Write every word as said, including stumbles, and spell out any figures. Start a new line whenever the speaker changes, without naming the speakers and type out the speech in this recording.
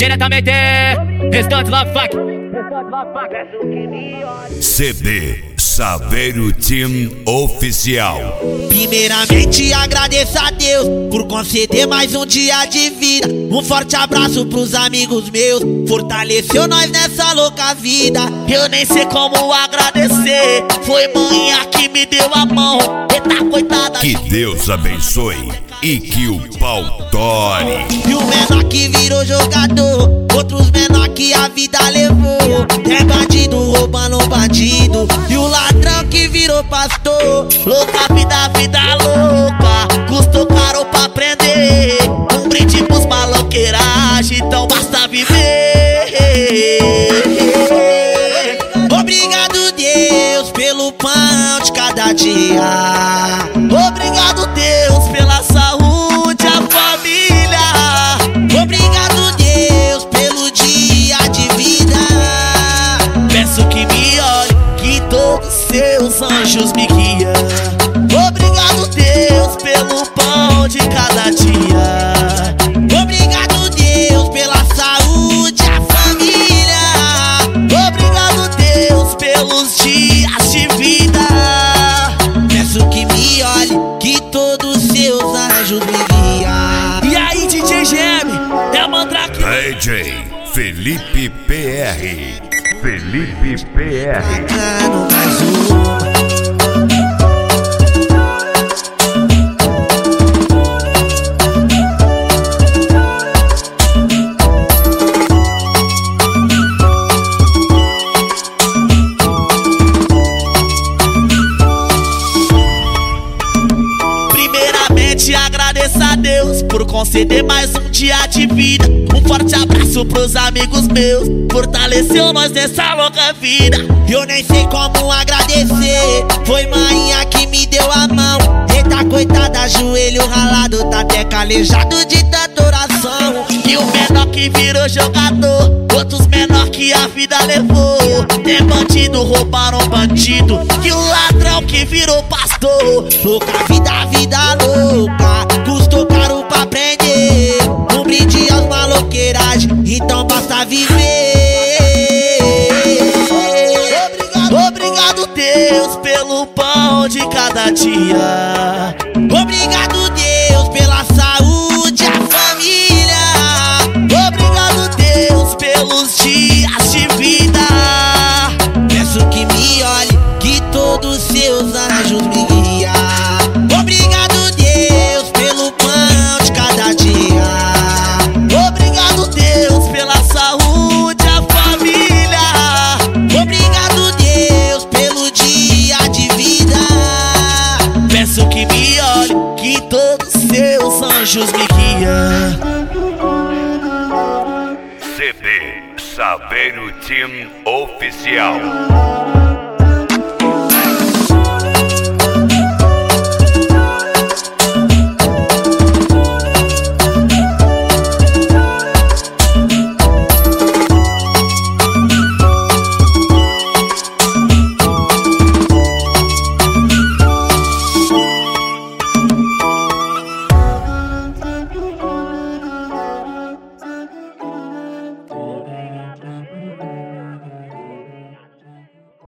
diretamente Restante Love Fuck.
C D Saveiro Team Oficial.
Primeiramente agradeço a Deus por conceder mais um dia de vida. Um forte abraço pros amigos meus, fortaleceu nós nessa louca vida. Eu nem sei como agradecer, foi manhã que me deu a mão. Eita, coitada.
Que Deus abençoe e que o pau tore.
E o menor que virou jogador, outros menor que a vida levou. É bandido roubando um bandido, e o ladrão que virou pastor. Louca vida, vida louca, custou caro pra aprender. Um brinde pros maloqueiragem, então basta viver. Obrigado Deus pelo pão de cada dia. Obrigado Deus pela saúde, a família. Obrigado Deus pelo dia de vida. Peço que me olhe, que todos seus anjos me guiam. Obrigado Deus pelo pão de cada dia. Obrigado Deus pela saúde, a família. Obrigado Deus pelos dias de vida. Peço que me olhe, que todos seus anjos me guiam. E aí D J G M, é Mandrake.
D J Felipe P R. Felipe P R.
Bacana, mais uma. Primeiramente agradeço a Deus por conceder mais um dia de vida. Um forte abraço pros amigos meus, fortaleceu nós nessa louca vida. Eu nem sei como agradecer, foi manhã que me deu a mão. Eita, coitada, joelho ralado, tá até calejado de tanta oração. E o menor que virou jogador, outros menor que a vida levou. Tem bandido, roubaram bandido, e o ladrão que virou pastor. Louca vida, vida louca, custou caro pra aprender. Um brinde aos maloqueiragem, então basta viver. Obrigado, obrigado Deus pelo pão de cada dia. Obrigado Deus pela saúde, a família. Obrigado Deus pelos dias de vida. Peço que me olhe, que todos seus anjos me guiam. Obrigado Deus pelo pão de cada dia. Obrigado Deus pela saúde, a família. Obrigado Deus pelo dia de vida. Peço que me olhe, que todos seus anjos me guiam.
C D Saveiro Team Oficial.